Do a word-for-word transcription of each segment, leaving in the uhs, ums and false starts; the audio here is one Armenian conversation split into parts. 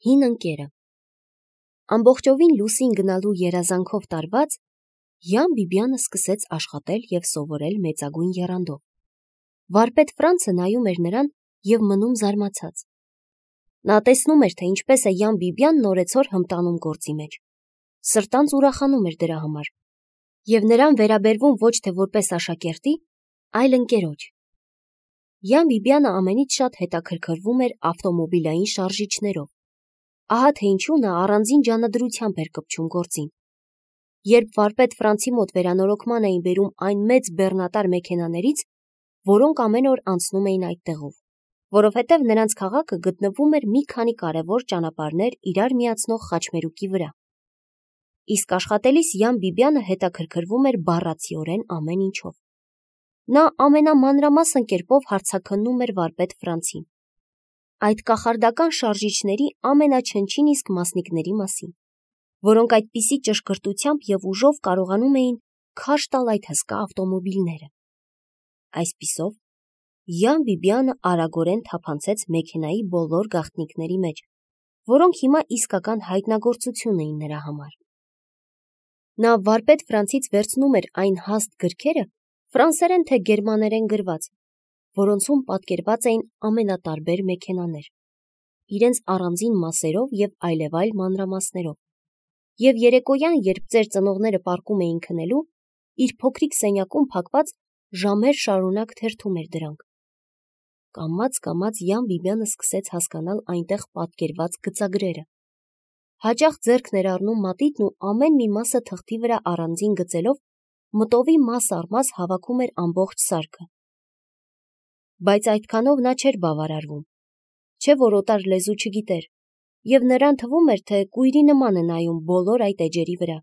Հին ընկերը։ Ամբողջովին լուսին գնալու երազանքով տարված, Յան Բիբյանը սկսեց աշխատել և սովորել մեծագույն եռանդով։ Վարպետ Ֆրանցը նայում էր նրան և մնում զարմացած։ Նա տեսնում էր, թե ինչպես է Յան Բիբյանն օրեցօր հմտանում գործի մեջ։ Սրտանց ուրախանում էր դրա համար և նրան վերաբերվում ոչ թե որպես աշակերտի, այլ ընկերոջ։ Յան Բիբյանը ամենից շատ հետաքրքրվում էր ավտոմոբիլային շարժիչներով։ Ահա թե ինչու նա առանձին ջանադրությամբ էր կպչում գործին։ Երբ վարպետ Ֆրանցի մոտ վերանորոգման էին բերում այն մեծ բեռնատար մեքենաներից, որոնք ամեն օր անցնում էին այդտեղով, որովհետև նրանց քաղաքը գտնվում էր մի քանի կարևոր ճանապարհներ իրար միացնող խաչմերուկի վրա։ Իսկ աշխատելիս Յան Բիբյանը հետաքրքրվում էր բառացիորեն ամեն ինչով։ Նա ամենամանրամասն կերպով հարցաքննում էր վարպետ Ֆրանցին այդ կախարդական շարժիչների ամենաչնչին իսկ մասնիկների մասին, որոնք այդպիսի ճշգրտությամբ և ուժով կարողանում էին քարշ տալ այդ հսկա ավտոմոբիլները։ Այսպիսով, Յան Բիբյանը արագորեն թափանցեց մեքենայի բոլոր գաղտնիքների մեջ, որոնք հիմա իսկական հայտնագործություն էին նրա համար։ Նա վարպետ Ֆրանցից վերցնում էր այն հաստ գրքերը, ֆրանսերեն թե գերմաներեն գրված, որոնցում պատկերված էին ամենատարբեր մեքենաներ, իրենց առանձին մասերով և այլևայլ մանրամասներով, և երեկոյան, երբ ծեր ծնողները պառկում էին քնելու, իր փոքրիկ սենյակում փակված ժամեր շարունակ թերթում էր դրանք։ Կամաց-կամաց Յան Բիբյանը սկսեց հասկանալ այնտեղ պատկերված գծագրերը։ Հաճախ ձեռքն էր առնում մատիտն ու ամեն մի մասը թղթի վրա առանձին գծելով, մտովի մաս առ մաս հավաքում էր ամբողջ սարքը։ Բայց այդքանով նա չէր բավարարվում, չէ որ օտար լեզու չգիտեր, և նրան թվում էր, թե կույրի նման է նայում բոլոր այդ էջերի վրա։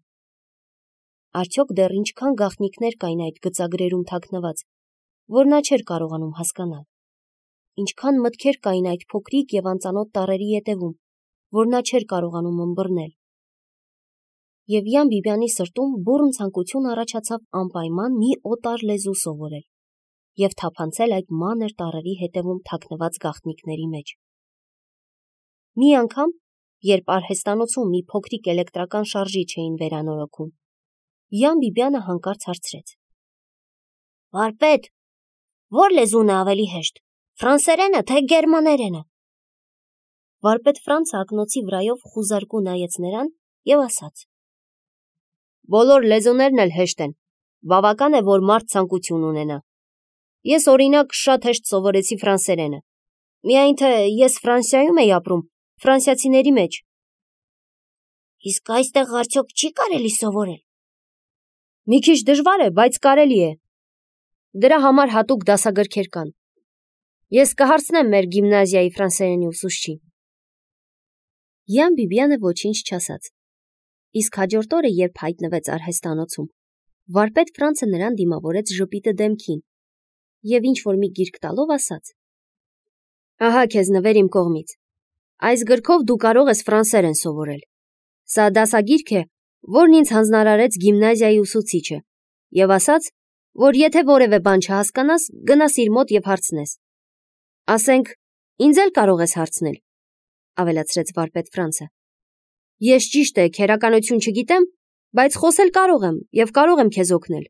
Արդյոք դեռ ինչքան գաղտնիքներ կային այդ գծագրերում թաքնված, որ նա չէր կարողանում հասկանալ։ Ինչքան մտքեր կային այդ փոքրիկ և անծանոթ տառերի ետևում, որ նա չէր կարողանում ըմբռնել։ Եվ Յան Բիբյանի սրտում բուռն ցանկություն առաջացավ անպայման մի օտար լեզու սովորել և թափանցել այդ մանր տառերի հետևում թաքնված գաղտնիքների մեջ։ Մի անգամ, երբ արհեստանոցում մի փոքրիկ էլեկտրական շարժիչ էին վերանորոգում, Յան Բիբյանը հանկարծ հարցրեց. «Վարպետ, ո՞ր լեզուն է ավելի հեշտ, ֆրանսերենը թե գերմաներենը»։ Վարպետ Ֆրանցը ակնոցի վրայով խուզարկու նայեց նրան և ասաց. «Բոլոր լեզուներն էլ հեշտ են, բավական է, որ մարդ ցանկություն ունենա։ Ես, օրինակ, շատ հեշտ սովորեցի ֆրանսերենը, միայն թե ես Ֆրանսիայում էի ապրում, ֆրանսիացիների մեջ»։ «Իսկ այստեղ արդյոք չի կարելի սովորել»։ «Մի քիչ դժվար է, բայց կարելի է։ Դրա համար հատուկ դասագրքեր կան։ Ես կհարցնեմ մեր գիմնազիայի ֆրանսերենի ուսուցչին»։ Յան Բիբյանը ոչինչ չասաց, իսկ հաջորդ օրը, երբ հայտնվեց արհեստանոցում, վարպետ Ֆրանցը նրան դիմավորեց ժպիտը դեմքին և ինչ-որ մի գիրք տալով ասաց. «Ահա քեզ նվեր իմ կողմից։ Այս գրքով դու կարող ես ֆրանսերեն սովորել։ Սա դասագիրք է, որն ինձ հանձնարարեց գիմնազիայի ուսուցիչը և ասաց, որ եթե որևէ բան չհասկանաս, գնաս իր մոտ և հարցնես։ Ասենք, ինձ էլ կարող ես հարցնել», ավելացրեց վարպետ Ֆրանցը։ «Ես ճիշտ է, քերականություն չգիտեմ, բայց խոսել կարող եմ և կարող եմ քեզ օգնել»։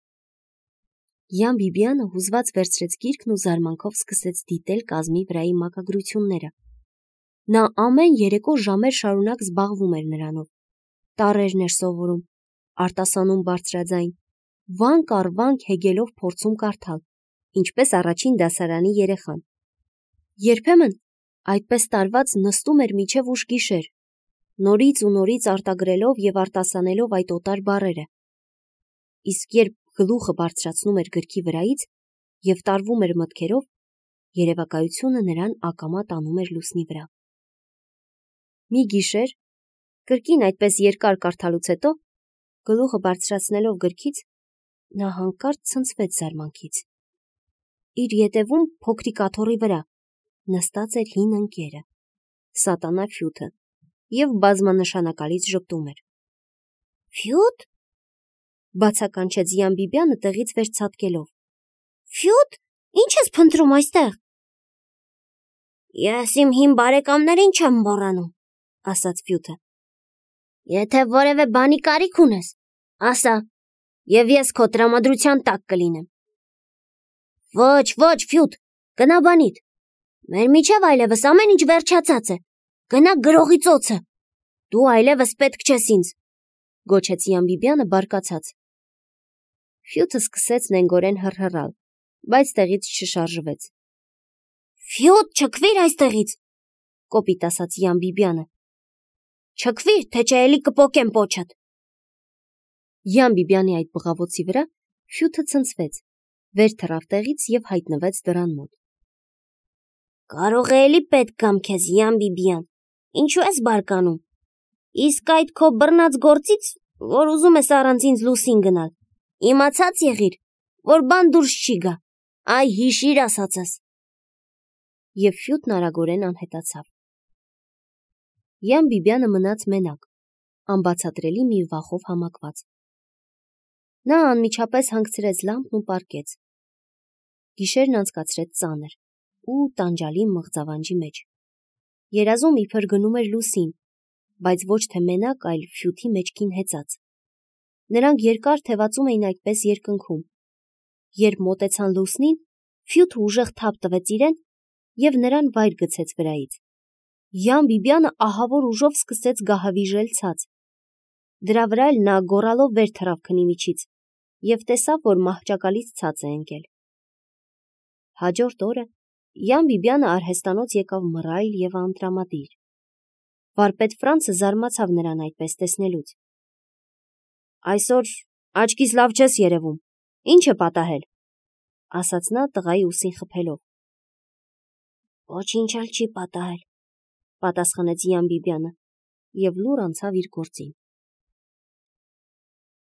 Յան Բիբյանը հուզված վերցրեց գիրքն ու զարմանքով սկսեց դիտել կազմի վրայի մակագրությունները։ Նա ամեն երեկո ժամեր շարունակ զբաղվում էր նրանով, տառերն էր սովորում, արտասանում բարձրաձայն, վանք առ վանք հեգելով փորձում կարդալ, ինչպես առաջին դասարանի երեխան։ Երբեմն այդպես տարված նստում էր մինչև ուշ գիշեր, նորից ու նորից արտագրելով և արտասանելով այդ օտար բառերը։ Իսկ երբ գլուխը բարձրացնում էր գրքի վրայից և տարվում էր մտքերով, երևակայությունը նրան ակամա տանում էր լուսնի վրա։ Մի գիշեր, կրկին այդպես երկար կարդալուց հետո, գլուխը բարձրացնելով գրքից, նա հանկարծ ցնցվեց զարմանքից։ Իր ետևում փոքրիկ աթոռի վրա նստած էր հին ընկերը, սատանա Ֆյութը, և բազմանշանակալից ժպտում էր։ «Ֆյութ»։ Բացականչեց Յան Բիբյանը տեղից վեր ցատկելով։ «Ֆյութ, ի՞նչ ես փնտրում այստեղ»։ «Ես իմ հին բարեկամներին չեմ մոռանում, ասաց Ֆյութը։ Եթե որևէ բանի կարիք ունես, ասա, եւ ես քո տրամադրության տակ կլինեմ։ Ոչ, ոչ, Ֆյութ, գնա բանիդ։ Մեր միջև այլևս ամեն ինչ վերջացած է։ Գնա գրողի ծոցը։ Դու այլևս պետք չես ինձ, գոչեց Յամբիբյանը բարկացած։ Ֆյութը սկսեց նենգորեն հռհռալ, բայց տեղից չշարժվեց։ Ֆյութ, չքվիր այստեղից, կոպիտ ասաց Յամբիբյանը։ Չքվիր, թե չէ էլի կպոկեմ պոչդ։ Յամբիբյանի այդ բղավոցի վրա Ֆյութը ցնցվեց, վեր թռավ տեղից եւ հայտնվեց դռան մոտ։ Կարող է էլի պետք գամ քեզ, Յամբիբյան, ինչու ես բարկանում։ Իսկ այդ քո բռնած գործից, որ ուզում ես առանց ինձ լուսին գնալ, իմացած եղիր, որ բան դուրս չի գա, այ հիշիր ասածս։ Եվ Ֆյութն արագորեն անհետացավ։ Յամբիբյանը մնաց մենակ, անբացատրելի մի վախով համակված։ Նա անմիջապես հանգցրեց լամպն ու պառկեց։ Գիշերն անցկացրեց ծանր ու տանջալի մղձավանջի մեջ։ Երազում իբր գնում էր լուսին, բայց ոչ թե մենակ, այլ Ֆյութի մեջքին հեծած։ Նրանք երկար թևածում էին այդպես երկնքում։ Երբ մոտեցան լուսնին, Ֆյութը ուժեղ թափ տվեց իրեն եւ նրան վայր գցեց վրայից։ Յամբիբյանը ահավոր ուժով սկսեց գահավիժել ցած։ Դրա վրա էլ նա գոռալով վեր թռավ քնի միջից եւ տեսավ, որ մահճակալից ցած է ընկել։ Հաջորդ օրը Յամբիբյանը արհեստանոց եկավ մռայլ եւ անտրամադիր։ Վարպետ Ֆրանցը զարմացավ նրան այդպես տեսնելուց։ Այսօր աչքիս լավ չես երևում, ինչ է պատահել, ասաց նա տղայի ուսին խփելով։ Ոչինչ էլ չի պատահել, պատասխանեց Յամբիբյանը եւ լուռ անցավ իր գործին։